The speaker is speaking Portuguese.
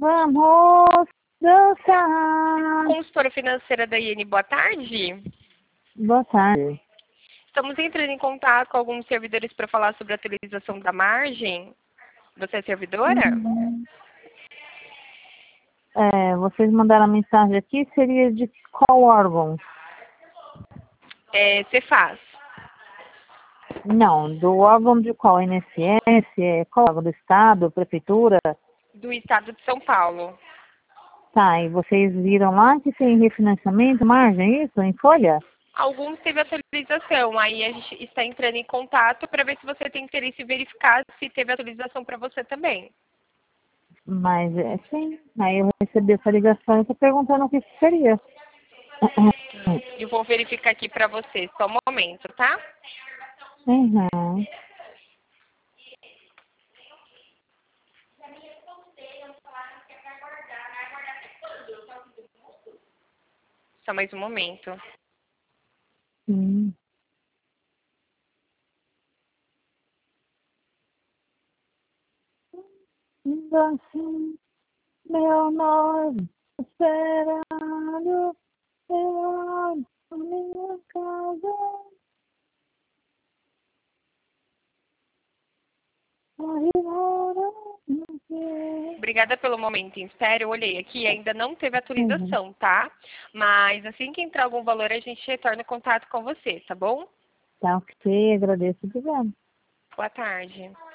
vamos dançar. Consultora financeira da IN, boa tarde. Boa tarde. Estamos entrando em contato com alguns servidores para falar sobre a atualização da margem. Você é servidora? Vocês mandaram a mensagem aqui, seria de qual órgão? Você faz. Não, do órgão de qual? INSS? Qual órgão? Do Estado? Prefeitura? Do estado de São Paulo. Tá, e vocês viram lá que tem refinanciamento, margem, isso, em folha? Alguns teve atualização, aí a gente está entrando em contato para ver se você tem interesse em verificar se teve atualização para você também. Mas, sim, aí eu recebi essa ligação e estou perguntando o que seria. Eu vou verificar aqui para você, só um momento, tá? Uhum. Só mais um momento. Sim. Assim, meu nome, esperando, eu na minha casa. Obrigada pelo momento em espera. Eu olhei aqui, ainda não teve Uhum. atualização, tá? Mas assim que entrar algum valor, a gente retorna o contato com você, tá bom? Tá ok, agradeço, obrigada. Boa tarde.